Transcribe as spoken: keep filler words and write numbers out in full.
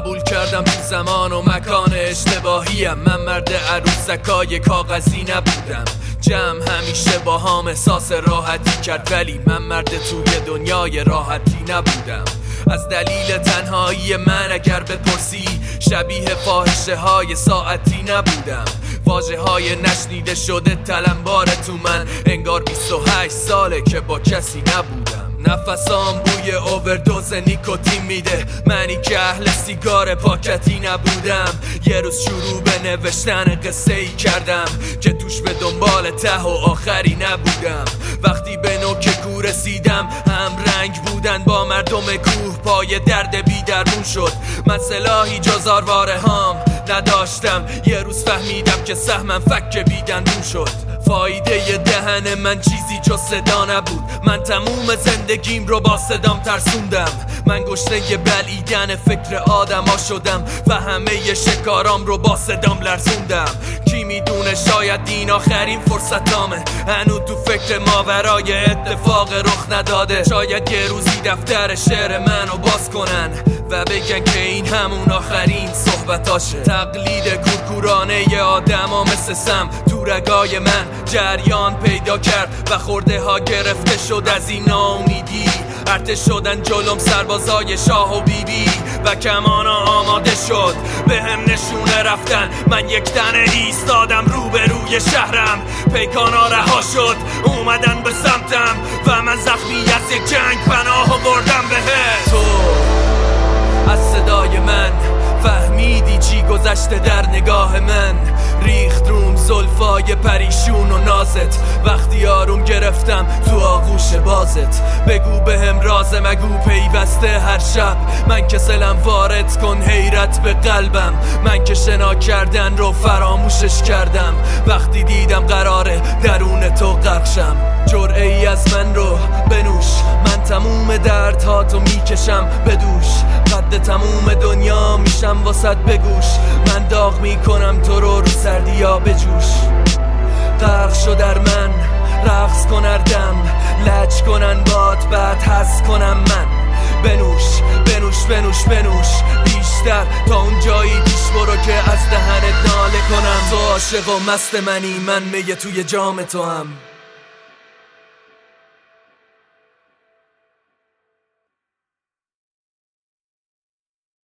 قبول کردم تو زمان و مکان اشتباهیم. من مرد عروسکای کاغذی نبودم. جمع همیشه با هم احساس راحتی کرد، ولی من مرد توی دنیای راحتی نبودم. از دلیل تنهایی من اگر بپرسی شبیه فاحشه های ساعتی نبودم. واژه های نشنیده شده تلمبار تو من، انگار بیست و هشت ساله که با کسی نبودم. نفسام بوی اووردوز نیکوتین میده، منی که اهل سیگار پاکتی نبودم. یه روز شروع به نوشتن قصه ای کردم که توش به دنبال ته و آخری نبودم. وقتی به نوک کوه رسیدم هم رنگ بودن با مردم کوه، پای درد بی درمون شد. من سلاحی جز آرواره هام نداشتم. یه روز فهمیدم که سهمم فک بی دندون شد. فایده دهن من چیزی جز صدا نبود. من تموم زندگیم رو با صدام ترسوندم. من گشنه بلعیدن فکر آدما شدم و همه شکارام رو با صدام لرزوندم. کی میدونه شاید این آخرین فرصتامه، هنو تو فکر ماورای اتفاق رخ نداده. شاید یه روزی دفتر شعر منو باز کنن و بگن که این همون آخرین صحبتاشه. تقلید کورکورانه ی آدم ها مثل سم تو رگای من جریان پیدا کرد و خورده ها گرفته شد از این ناامیدی. ارتش شدن جلوم سربازای شاه و بیبی بی و کمانا آماده شد به هم نشونه رفتن. من یک تنه ایستادم روبروی شهرم، پیکانا رها شد اومدن به سمتم و من زخمی از یک جنگ پناه آوردم بهت. تو از صدای من فهمیدی چی گذشته در نگاه من، ریخت روم زلفای پریشون و نازت وقتی آروم گرفتم تو آغوش بازت. بگو به هم راز مگو پیوسته هر شب، من که سلم وارد کن حیرت به قلبم. من که شنا کردن رو فراموشش کردم وقتی دیدم قراره درون تو غرقشم. جرعه ای از من رو بنوش، من تموم دردهاتو میکشم به دوش. قد تموم دنیا میشم واسط بگوش، من داغ میکنم تو رو رو سردیا بجوش. غرق شو در من رقص کن اردم، لج کنن باد بعد حس کنم من. بنوش بنوش بنوش بنوش بیشتر تا اون جایی پیش برو که از دهنت ناله کنم. تو عاشق و مست منی، من میگه توی جام تو هم.